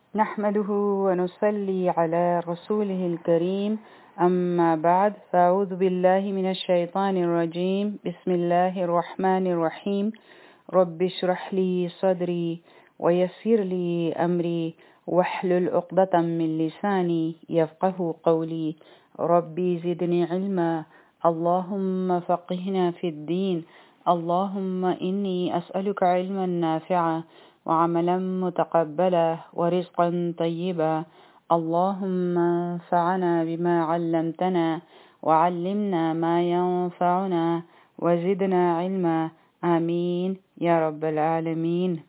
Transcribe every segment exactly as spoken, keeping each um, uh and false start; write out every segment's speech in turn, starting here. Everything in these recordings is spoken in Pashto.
نحمده ونصلي على رسوله الكريم أما بعد فأعوذ بالله من الشيطان الرجيم بسم الله الرحمن الرحيم رب اشرح لي صدري ويسر لي أمري واحلل عقدة من لساني يفقه قولي ربي زدني علما اللهم فقهنا في الدين اللهم إني أسألك علما نافعا وعملا متقبلا ورزقا طيبا اللهم انفعنا بما علمتنا وعلمنا ما ينفعنا وزدنا علما آمين یا رب العالمین.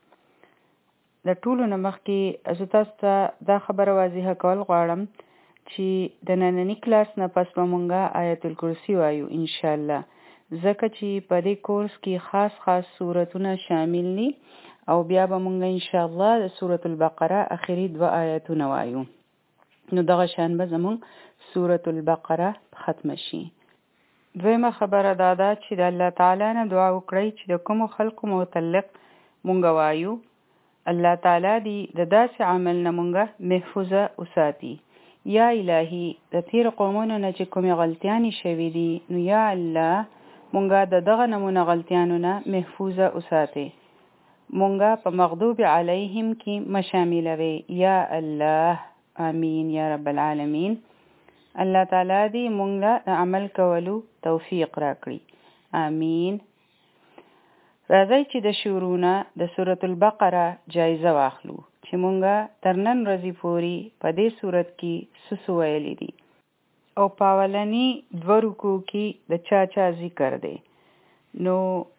د ټولو نه مخکې زه تاسو ته دا خبره واضحه کول غواړم چې د ننني کلاس نه پس به مونږه آیت الکرسی وایو انشاءالله، ځکه چې په دې کورس کې خاص خاص سورتونه شامل دي او بیا به مونږ انشاءالله د سورة البقره اخري دوه آیتونه وایو. نو دغه شان به زمونږ سورة البقره ختم شي. دویمه خبره دا ده چې د الله تعالی نه دعا وکړئ چې د کومو خلقو متعلق مونږ وایو الله تعالی دې د داسې عمل نه مونږه محفوظه وساتي. یا الهي د تیر قومونو نه چې کومې غلطیانې شوي دي نو یا الله مونږه د دغه نمونه غلطیانو نه محفوظه وساتي. مونږه په مغضوب علیهم کې مشاملوي یا الله آمین یا رب العالمین. الله تعالی دې مونږ له عمل کولو توفیق راکړي آمین. راځئ چې د شروعونه د سورة البقره جایزه واخلو چې مونږه تر نن ورځې پورې په دې سورت کې څه څه ویلي دي او په اولني دوه رکوع کې د چا چا ذکر دی. نو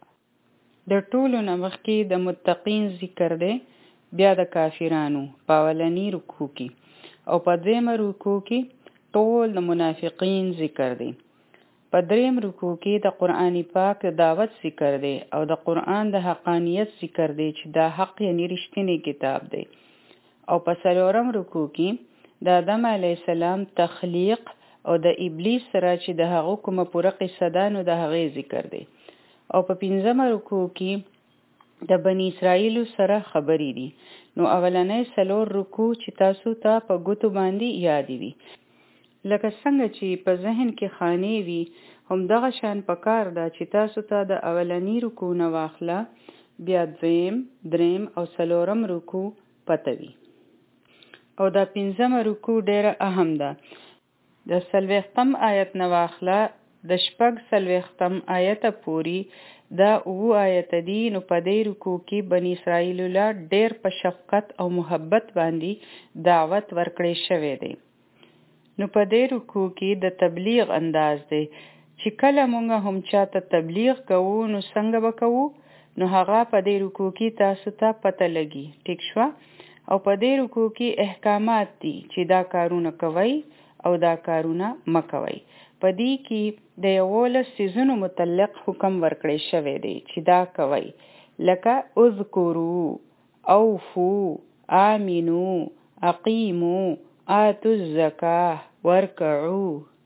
د ټولو نه مخکې د متقین ذکر دی، بیا د کافرانو په اولني رکوع کې، او په دویمه رکوع کې ټول د منافقین ذکر دی. په دریم رکوع کې د قرآن پاک د دعوت ذکر دی او د قرآن د حقانیت ذکر دی چې دا حق یعنی رښتینی کتاب دی. او په څلورم رکوع کې د آدم علیه السلام تخلیق او د ابلیس سره چې د هغه کومه پوره قصه ده نو د هغې ذکر دی. او په پنځمه رکوع کې د بنی اسرائیلو سره خبرې دي. نو اولنۍ څلور رکوع چې تاسو ته په ګوتو باندې یاد وي، لکه څنګه چې په ذهن کې خانې وي هم دغه شان پکار ده چې تاسو ته د اولنی رکوع نه واخله بیا دویم، دریم او څلورم رکوع پته وي. او دا پنځمه رکوع ډیره اهم ده. د څلوېښتم آیت نه واخله د شپږ څلوېښتم آیته پورې دا اووه آیت دي. نو په دې رکوع کې بنی اسرائیلو له ډیر په شفقت او محبت باندې دعوت ورکړی شوی دی. نو په دې رکوع کې د تبلیغ انداز دی چې کله مونږ هم چاته تبلیغ کوو نو څنګه به کوو، نو هغه په دې رکوع کې تاسو ته پته لګي. ټیک شوه؟ او په دې رکوع کې احکامات دي چې دا کارونه کوئ او دا کارونه مه کوئ. په دې کې د یولس څیزونو متعلق حکم ورکړی شوی دی چې دا کوئ، لکه اذکروا، اوفو، آمنو، اقیمو، آتو الزکاه، ورکعو،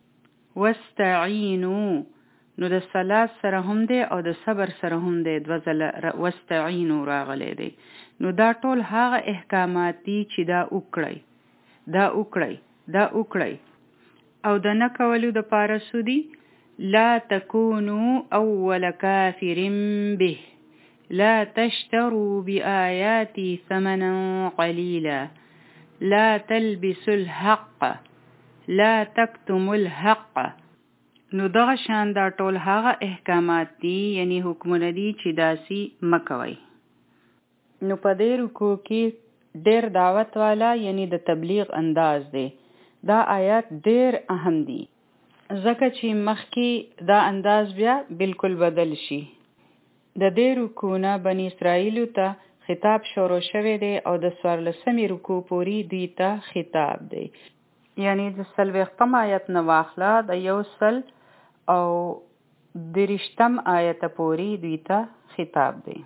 واستعینو. نو د صلات سره هم دی او د صبر سره هم دی، دوه ځله واستعینو راغلی دی. نو دا ټول هغه احکامات دي چې دا وکړئ، دا وکړئ، دا وکړئ. او د نه کولو د پاره څه دي؟ لا تکونو اول کافر به، لا تشتروا بآیاتی ثمنا قلیلا، لا تلبسوا الحق، لا تكتموا الحق. نو دغه شان دا ټول هغه احکامات دي یعنی حکمونه دي چې داسي مکوي. نو په دې رکوع کې ډیر دعوت والا یعنی د تبلیغ انداز دی. دا آیات ډیر اهم دي ځکه چې مخکې دا انداز بیا بالکل بدل شي. د دې رکوع نه بنی اسرائیلو ته خطاب شروع شوی دی او د څوارلسمې رکوع پورې دوی ته خطاب دی. یعنی د څلوېښتم آیت نه واخله د یو سل او دېرشتم آیت پورې دوی ته خطاب دی.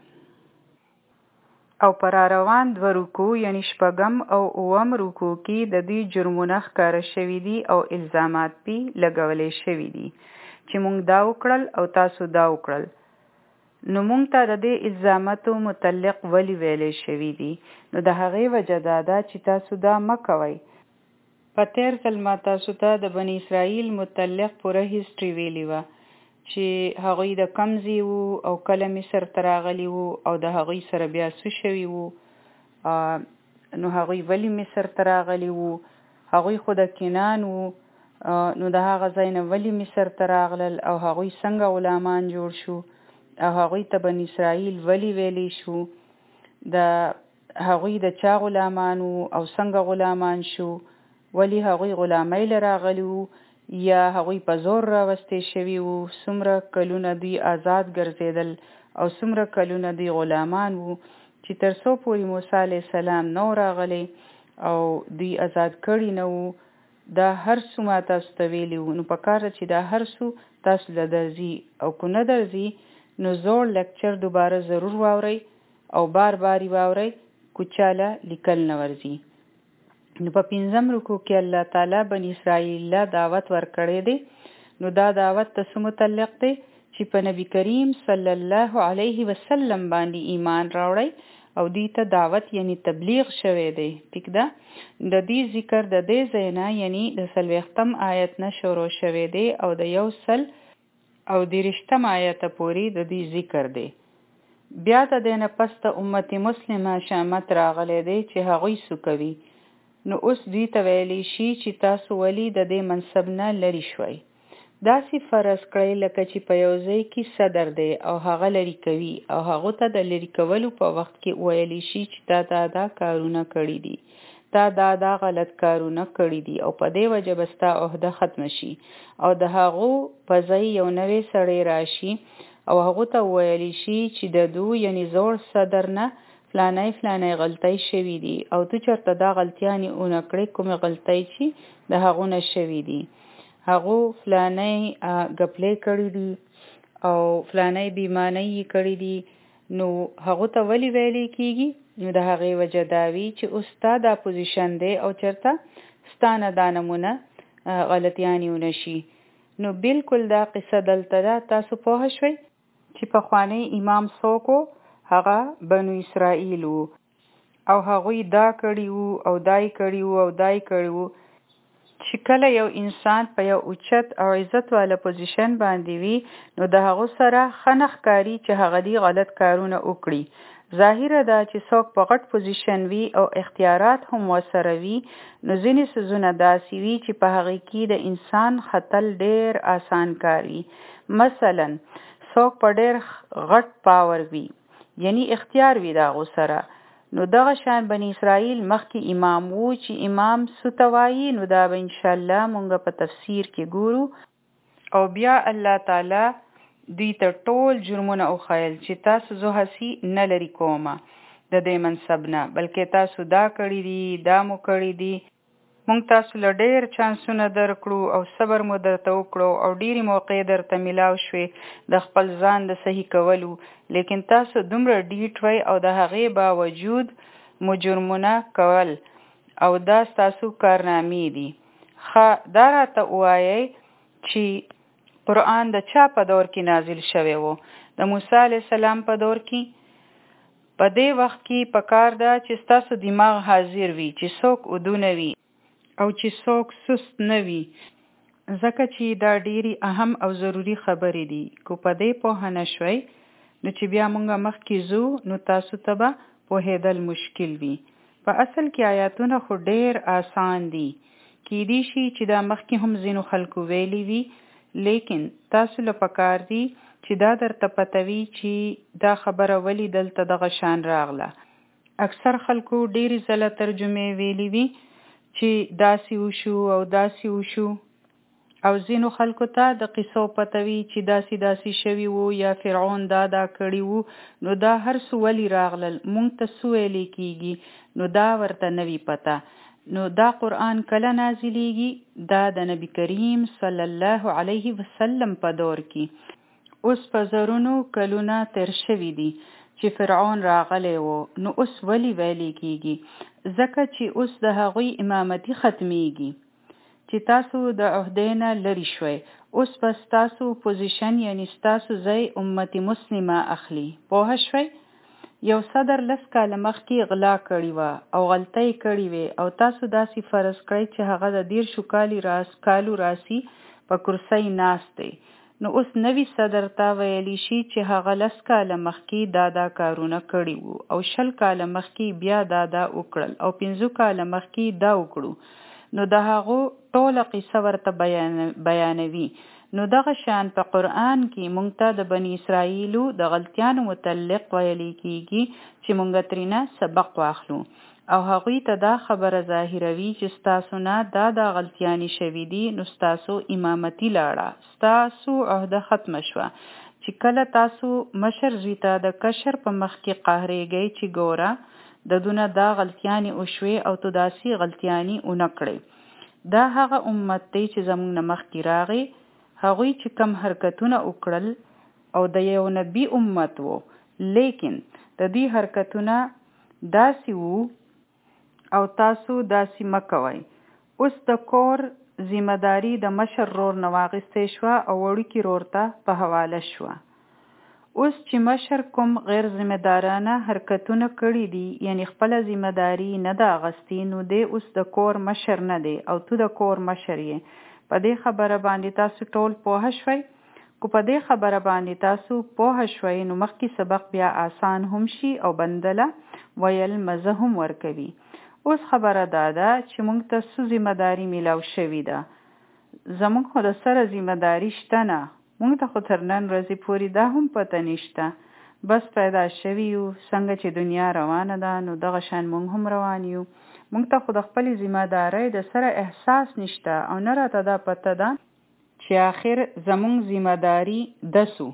او پر روان دوه رکوع یعنی شپږم او اووم رکوع کې د دوی جرمونه ښکاره شوي دي او الزامات پې لګولی شوي دي چې موږ دا وکړل او تاسو دا وکړل. نو مونږ ته د دې الزاماتو متعلق ولی ویلې شوي دي. نو د هغې وجه دا ده چې تاسو دا مه کوئ. په تېر ځل ما تاسو ته د بني اسرائیل متعلق پوره هیسټري ویلي وه چې هغوی د کم ځای وو او کله مصر ته راغلي وو او د هغوی سره بیا څه شوي وو، نو هغوی ولې مصر ته راغلي وو، هغوی خو د کنعان وو، نو د هغه ځای نه ولې مصر ته راغلل او هغوی څنګه غلامان جوړ شو او هغوی ته بني اسرائیل ولې ویلی شو، د هغوی د چا غلامان وو او څنګه غلامان شو، ولې هغوی غلامۍ له راغلي وو یا هغوی په زور راوستې شوي وو، څومره کلونه دوی آزاد ګرځېدل او څومره کلونه دوی غلامان وو چې تر څو پورې موسی علیه السلام نو راغلی او دوی آزاد کړي نه وو. دا هر څه ما تاسو ته ویلي وو. نو په کار ده چې دا هر څه تاسو له درځي او که نه درځي نو زوړ لیکچر دوباره ضرور واورئ او بار بار یې واورئ کو چاله لیکل نه ورځي. نو په پنځم رکوع کې الله تعالی بني اسرائیل له دعوت ورکړی دی. نو دا دعوت ته څه متعلق دی چې په نبی کریم صلی الله علیه وسلم باندې ایمان راوړئ او دوی ته دعوت یعنی تبلیغ شوی دی. ټیک ده. د دې ذکر د دې ځای نه یعنی د څلوېښتم آیت نه شروع شوی دی او د یو سل او دېرشتم آیت پورې د دې ذکر دی. بیا د دې نه پس د امت مسلمه شامت راغلی دی چې هغوی څه کوي. نو اوس دوی ته ویلی شي چې تاسو ولې د دې منصب نه لرې شوئ. داسې فرض کړئ لکه چې په یو ځای کې صدر دی او هغه لرې کوي او هغو ته د لرې کولو په وخت کې ویلی شي چې تا دا دا کارونه کړي دي، تا دا دا غلط کارونه کړي دي او په دې وجه به ستا عهده ختمه شي او د هغو په ځای یو نوی سړی راشي او هغو ته ویلی شي چې د دو یعنی زوړ صدر نه فلانی فلانی غلطۍ شوي دي او تو چېرته دا غلطیانې ونه کړې کومې غلطۍ چې د هغو نه شوي دي. هغو فلانی ګپلې کړي دي او فلانی بیمانی یې کړي دي. نو هغو ته ولې ویلی کېږي؟ نو د هغې وجه دا وي چې اوس ستا دا پوزیشن دی او چېرته ستا نه دا نمونه غلطیانې ونه شي. نو بالکل دا قصه دلته ده. تاسو پوه شوئ چې پخوانی امام څوک و؟ هغه بنو اسرائیل وو او هغوی دا کړي وو او دای کړي وو او دای کړي وو چې کله یو انسان په یو اوچت او عزت والا پوزیشن باندې وي نو د هغو سره ښه نه ښکاري چې هغه دې غلط کارونه وکړي. ظاهره ده چې څوک په غټ پوزیشن وي او اختیارات هم ورسره وي نو ځینې څیزونه داسې وي چې په هغې کې د انسان ختل ډېر آسان کار وي. مثلا څوک په ډېر غټ پاور وي یعنی اختیار وي د هغو سره. نو دغه شان بني اسرائیل مخکې امام وو چې امام څه ته وایي نو دا به انشاءالله مونږ په تفسیر کې ګورو او بیا الله تعالی دوی ته ټول جرمونه وښیل چې تاسو زه هسې نه لرې کومه د دې منصب نه بلکې تاسو دا کړي دي دا مو کړي دي. مونږ تاسو له ډېر چانسونه درکړو او صبر مو درته وکړو او ډېرې موقع درته میلاو شوې د خپل ځان د صحیح کولو، لیکن تاسو دومره ډیټ وئ او د هغې باوجود مو جرمونه کول او دا ستاسو کارنامې دي. ښه دا راته ووایئ چې قرآن د چا په دور کې نازل شوی و؟ د موسی علیه السلام په دور کې. په دې وخت کې پکار ده چې ستاسو دماغ حاضر وي چې څوک ودونه وي او چې څوک سست نه وي، ځکه چې دا ډېرې اهم او ضروري خبرې دي. کو په دې پوهه نه شوئ نو چې بیا مونږ مخکې ځو نو تاسو ته به پوهېدل مشکل وي. په اصل کې آیاتونه خو ډېر آسان دي، کیدی شي چې دا مخکې هم ځینو خلکو ویلي وي، لیکن تاسو له پکار دي چې دا درته پته وي چې دا خبره ولې دلته دغه شان راغله. اکثر خلکو ډېرې ځله ترجمې ویلي وي چې داسې وشو او داسې وشو او ځینو خلکو ته د قصو پته وي چې داسې داسې شوي وو یا فرعون دا دا کړي وو. نو دا هر څه ولې راغلل مونږ ته څه ویلی کېږي نو دا ورته نه وي پته. نو دا قرآن کله نازلیږي؟ دا د نبی کریم صلی الله علیه وسلم په دور کې. اوس په زرونو کلونه تیر شوي دي چې فرعون راغلی و. نو اوس ولې ویلی کېږي؟ ځکه چې اوس د هغوی امامتي ختمیږي. چې تاسو د عهدې نه لرې شوئ. اوس به ستاسو پوزیشن یعنی ستاسو ځای امت مسلمه اخلي. پوه شوئ؟ یو صدر لس کاله مخکې غلا کړې وه او غلطۍ کړې وې او تاسو داسې فرض کړئ چې هغه د دېرشو کالي راس کالو راسي په کرسۍ ناست دی. نو اوس نوي صدر ته ویلی شي چې هغه لس کاله مخکې دا دا کارونه کړي وو او شل کاله مخکې بیا دا دا وکړل او پنځه کاله مخکې دا وکړو. نو د هغو ټوله قصه ورته بیان بیانوي. نو دغه شان په قرآن کې مونږ ته د بني اسرائیلو د غلطیانو متعلق ویلی کیږي چې مونږ ترېنه سبق واخلو او هغوی ته دا خبره ظاهروي چې ستاسو نه دا دا غلطیانې شوي دي. نو ستاسو امامتي لاړه، ستاسو عهده ختمه شوه. چې کله تاسو مشر زوی ته د کشر په مخ کې قهرېږئ چې ګوره د دونه دا غلطیانې وشوې او تو داسې غلطیانې ونه کړې. دا هغه امت دی چې زموږ نه مخکې راغی، هغوی چې کم حرکتونه وکړل او د یو نبی امت وو، لیکن د دې حرکتونه داسې وو او تاسو داسې مکوئ. اوس د کور ذمہداري د مشر رور نه واخیستې شوه او وړوکي رور ته په حواله شوه. اوس چې مشر کوم غیر ذمہدارانه حرکتونه کړي دي یعنی خپله ذمہداري نه ده اخیستې، نو دی اوس د کور مشر نه دی او تو د کور مشر یې. په دې خبره باندې تاسو ټول پوه شوئ؟ کو په دې خبره باندې تاسو پوه شوئ نو مخکې سبق بیا آسان هم شي او بندله ویل مزه هم ورکوي. اوس خبره دا ده چې موږ ته څه ذمہداري میلاو شوې ده. زموږ خو د سره ذمہداري شته نه، موږ ته خو تر نن ورځې پورې دا هم پته نشته. بس پیدا شوي یو، څنګه چې دنیا روانه ده نو دغه شان موږ هم روان یو. موږ ته خو د خپلې ذمہدارۍ د سره احساس نشته او نه راته دا پته ده چې آخر زموږ ذمہداري دسو.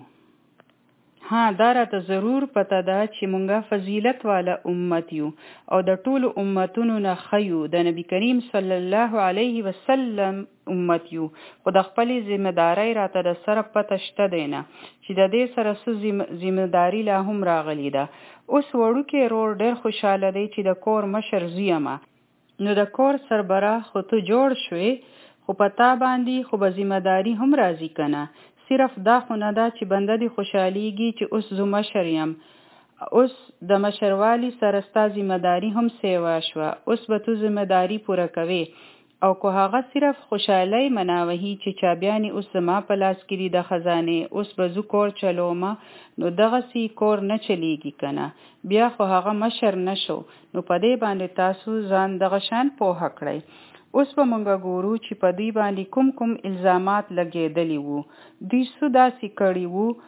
ها دا راته ضرور پته ده چې مونږه فضیلت والا امت یو او د ټولو امتونو نه ښه یو، د نبی کریم صلی الله علیه وسلم امت یو. خو د خپلې ذمہدارۍ راته د سره پته شته دی نه چې د دې سره څه ذمہداري لا هم راغلی ده. اوس وړوکی رور ډېر خوشحاله دی چې د کور مشر زوی یمه. نو د کور سربراه خو ته جوړ شوې، خو په تا باندې خو به ذمہداري هم راځي که نه. صرف دا خو نه ده چې بنده دې خوشحالیږي چې اوس زه مشر یم، اوس د مشروالي سره ستا ذمہداري هم سیوا شوه، اوس به تو ذمہداري پوره کوې. او که هغه صرف خوشحالۍ مناوهي چې چابیانې اوس زما په لاس کې دي د خزانې، اوس به زه کور چلومه، نو دغسې کور نه چلیږي که نه، بیا خو هغه مشر نه شو. نو په دې باندې تاسو ځان دغه شان پوهه کړئ. اوس به مونږ ګورو چې په دوی باندې کوم کوم الزامات لګېدلی وو. دوی څه داسې کړي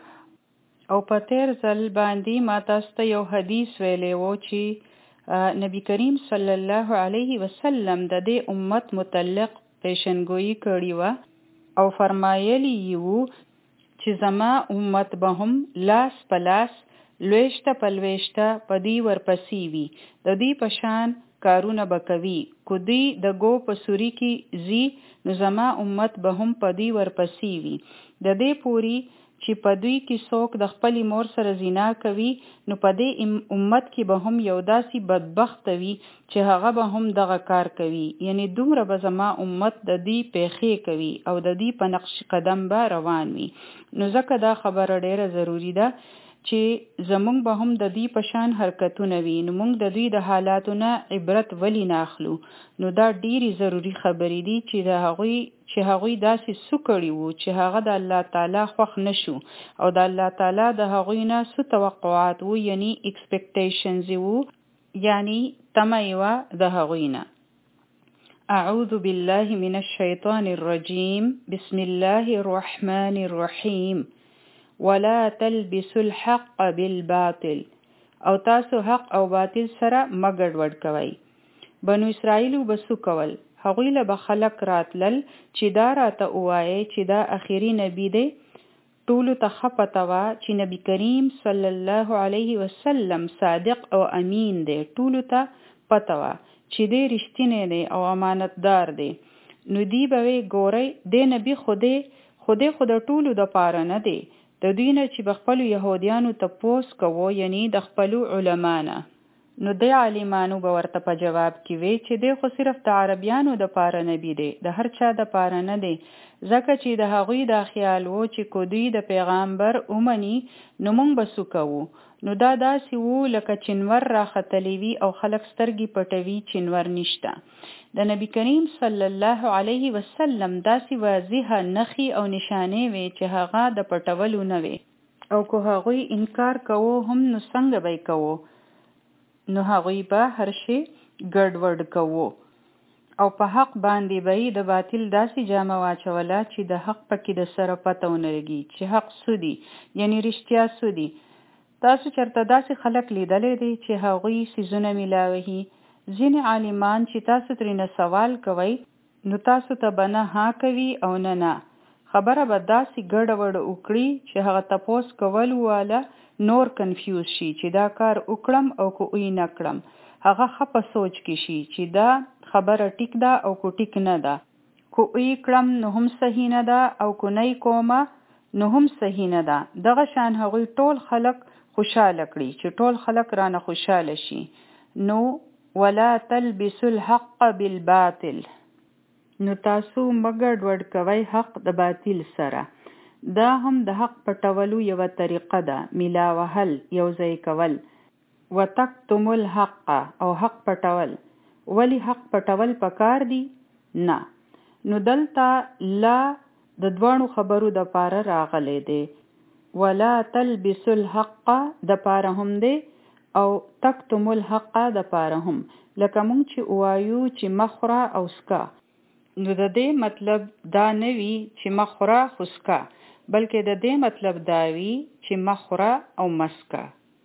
وو او په تیر ځل باندې ما تاسو ته یو حدیث ویلی وو چې نبی کریم صلی الله علیه وسلم د دې امت متعلق پیشنګویي کړې وه او فرمایلی یې وو چې زما امت به هم لاس په لاس لویشته په لویشته په دوی ورپسې وي، د دوی په شان کارونه به کوي. کو دوی د ګو په سوري کې زی نو زما امت به هم په دوی ورپسې وي. د دې پوری چې په دوی کې څوک د خپلې مور سره زنا کوي نو په دې امت کې به هم یو داسې بدبخت وي چې هغه به هم دغه کار کوي. یعنی دومره به زما امت د دې پیښې کوي او د دې په نقش قدم به روان وي. نو ځکه دا خبره ډیره ضروری ده چې زمونږ به هم د دې په شان حرکتونه وي، نو موږ د دوی د حالاتو نه عبرت ولی نه اخلو. نو دا ډیری ضروری خبرې دي چې د هغوی چې هغوی داسې څه کړي وو چې هغه د الله تعالی خوښ نشو او د الله تعالی د هغوی نه څه توقعات وو یعنی ایکسپیکټیشنز وو، یعنی تمه یې وه د هغوی نه. اعوذ بالله من الشیطان الرجیم، بسم الله الرحمن الرحیم. ولا تلبسوا الحق بالباطل، او تاسو حق او باطل سره مګډ وډ کوي. بنو اسرائیلو بسو کول، هغوی له به خلق راتلل چې دا راته ووایي چې دا اخیری نبی دی. ټولو ته ښه پته وه چې نبی کریم صلی الله علیه وسلم صادق او امین دی، ټولو ته پته وه چې دی رښتینی دی او امانتدار دی. نو دی به وی ګورئ دی نبی خودی خودی خو د ټولو د پاره نه دی، د دوی نه چې به خپلو یهودیانو تپوس کوو یعنی د خپلو علما نه. نو د عالمانو به ورته په جواب کې وی چې دی خو صرف د عربیانو د پاره نبی دی، د هر چا د پاره نه دی، ځکه چې د هغوی دا خیال وو چې کو دوی د پیغامبر اومني نو مونږ به څه کوو. نو دا داسې وو لکه چنور راختلی وي او خلک سترګې پټوي، چنور نشته. د نبی کریم صلی الله علیه وسلم داسې واضحه نښې او نشانې وي چې هغه د پټولو نه وي، او کو هغوی انکار کوو هم نو څنګه به یې کوو؟ نو هغوی به هر شی ګډوډ کوو او په حق باندې به یې د باطل داسې جامه واچوله چې د حق پکې د سره پته ونه لګي چې حق څه دي، یعنی رښتیا څه دي. تاسو چېرته داسې خلک لیدلی دی چې هغوی څیزونه میلاوهي؟ ځینې عالمان چې تاسو ترېنه سوال کوئ نو تاسو ته به نه ها کوي او نه نه، خبره به داسې ګډوډ وکړي چې هغه تپوس کول واله نور کنفیوز شي چې دا کار وکړم او کو وی نه کړم. هغه ښه په سوچ کې شي چې دا خبره ټیک ده او کو ټیک نه ده، کو وی کړم نو هم صحیح نه ده او کو نه کومه نو هم صحیح نه ده. دغه شان هغوی ټول خلک خوشاله کړي چې ټول خلک رانه خوشاله شي. نو ولا تلبسوا الحق بالباطل، نو تاسو مګډ وډ کوي حق د باطل سره. دا هم د حق پټولو یوه طریقه ده، میلا وهل، یو ځای کول. وتکتموا الحق، او حق پټول. ولی حق پټول پکار دی؟ نه. نو دلته لا د دوانو خبرو د پاره راغلی دی. ولا تلبسوا الحق د پاره هم دی او تکتموا الحق د پاره هم، لکه مونږ چې وایو چې مخوره او سکا. نو د دې مطلب دا نه وي چې مخوره خو سکا، بلکې د دې مطلب دا وي چې مخوره او مسکا،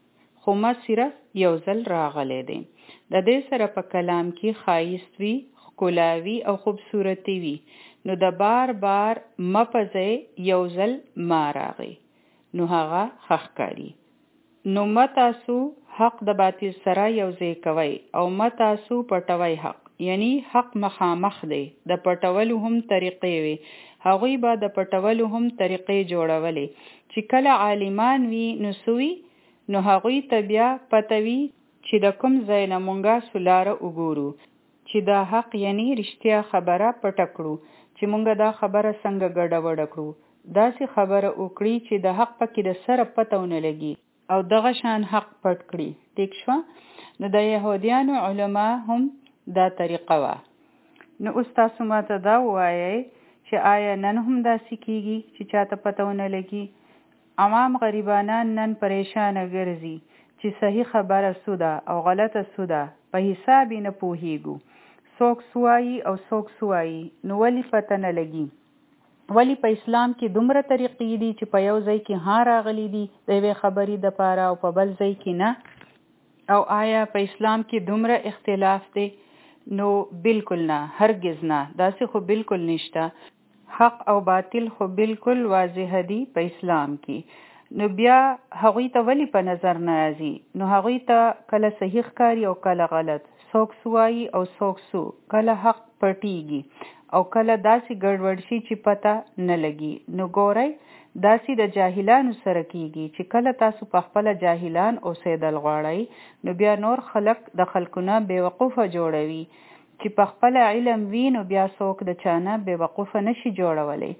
خو ما صرف یو ځل راغلی دی. د دې سره په کلام کې ښایست وي، ښکلاوي او خوبصورتي وي. نو د بار بار مپځئ یو ځل ما راغی، نو هغه ښه ښکاري. نو ما تاسو حق د باطل سره یو ځای کوئ او ما تاسو پټوئ حق، یعنی حق مخامخ دی. د پټولو هم طریقې وي، هغوی به د پټولو هم طریقې جوړولې چې کله عالمان وي نو سوي، نو هغوی ته بیا پته وي چې د کوم ځای نه مونږه سولاره وګورو چې دا حق یعنی رښتیا خبره پټه کړو، چې مونږه دا خبره څنګه ګډه وډه کړو، داسې خبره وکړي چې د حق پکې د سره پته ونه لګي او دغه شان حق پټ کړي. ټیک شوه؟ نو د یهودیانو علما هم دا طریقه وه. نو اوس تاسو ماته دا ووایئ چې آیا نن هم داسې کیږي چې چاته پته ونه لګي؟ عوام غریبانان نن پریشانه ګرځي چې صحیح خبره څه ده او غلطه څه ده، په حساب یې نه پوهیږو، څوک څه وایي او څوک څه وایي. نو ولې پته نه لګي؟ ولی په اسلام کې دومره طریقې دي چې په یو ځای کې ها راغلي دي د یوې خبرې دپاره او په بل ځای کې نه؟ او آیا په اسلام کې دومره اختلاف دی؟ نو بالکل نه، هرگز نه، داسې خو بالکل نشته. حق او باطل خو بالکل واضح دي په اسلام کې. نو بیا هغوی ته ولی په نظر نه راځي؟ نو هغوی ته کله صحیح ښکاري او کله غلط، څوک څه وایي او څوک څه، کله حق پټیږي او کله داسې ګډوډ شي چې پته نه لګي. نو ګورئ داسې د جاهلانو سره کیږي چې کله تاسو په خپله جاهلان اوسېدل غواړئ نو بیا نور خلک د خلکونه بېوقوفه جوړوي. چې په خپله علم وي نو بیا څوک د چانه بېوقوفه نشي جوړولی.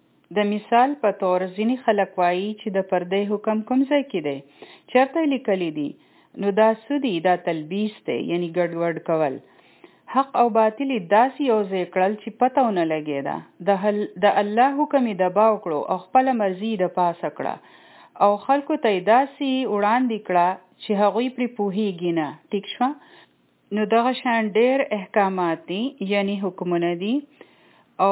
د مثال په طور ځینې خلک وایي چې د پردې حکم کوم ځای کې دی؟ چېرته لیکلی دی؟ نو دا څه دی؟ دا تلبیس دی، یعنی ګډوډ کول. حق او باطل داسې یو ځای کړل چې پته ونه لګېده. د الله حکم یې دباو کړو او خپله مرضي یې د پاسه کړه او خلکو ته یې داسې وړاندې کړه چې هغوی پرې پوهېږي نه. ټیک شوه؟ نو دغه شان ډېر احکامات دي، یعنی حکمونه دي، او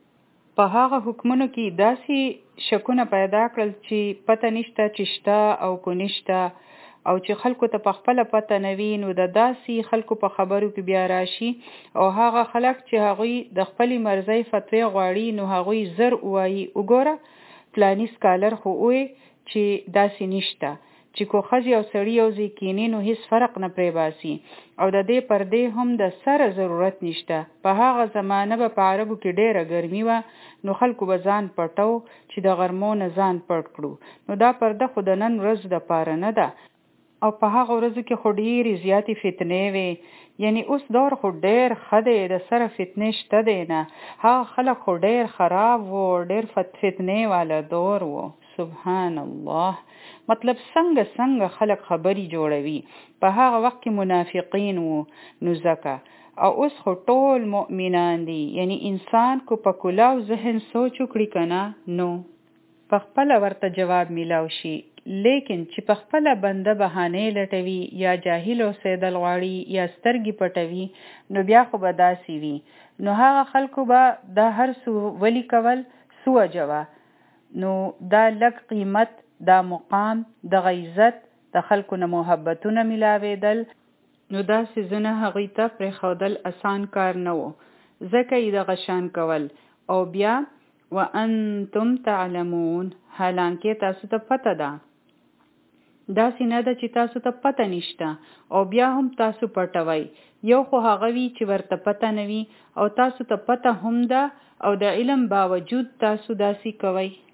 په هغه حکمونو کې داسې شکونه پیدا کړل چې پته نشته چې شته او کو نشته، او چې خلکو ته په خپله پته نه وي نو د داسې خلکو په خبرو کې بیا راشي او هغه خلک چې هغوی د خپلې مرضۍ فتوی غواړي نو هغوی زر ووایي وګوره فلاني سکالر خو ووی چې داسې نشته، چې کو ښځې او سړي یو ځای کیني نو هیڅ فرق نه پرې باسي او د دې پردې هم د سره ضرورت نشته. په هغه زمانه به په عربو کې ډېره ګرمي وه نو خلکو به ځان پټو چې د غرمو نه ځان پټ کړو. نو دا پرده خو د نن ورځ دپاره نه ده، او په هغه ورځو کې خو ډېرې زیاتې فتنې وې، یعنی اوس دور خو ډېر ښه دی، د سره فتنې شته دی نه، هغه خلک خو ډېر خراب وو، ډېر فتنې والا دور وو. سبحان الله. مطلب څنګه څنګه خلک خبرې جوړوي، په هغه وخت کې منافقین وو. نو ځکه او اوس خو ټول مؤمنان دي، یعنی انسان کو په کلاو ذهن سوچ وکړي کنه نو په خپل ورته جواب میلاو شي، لیکن چې په خپل بنده بهانه لټوي یا جاهل اوسېدل غواړي یا سترګې پټوي نو بیا خو به داسې وي. نو هغه خلکو به دا هر څه ولی کول سو جوا، نو دا لږ قیمت، دا مقام، د عزت، د خلکو نه محبتونه ملاوېدل، نو دا سيزونه هغوی ته پرېښودل اسان کار نه و، ځکه یې دغه شان کول. او بیا وانتم تعلمون، حالانکه تاسو ته پته ده، داسې نه ده چې تاسو ته پته نشته او بیا هم تاسو پټوي. یو خو هغه وي چې ورته پته نه وي او تاسو ته پته هم ده او د علم باوجود تاسو داسې کوئ.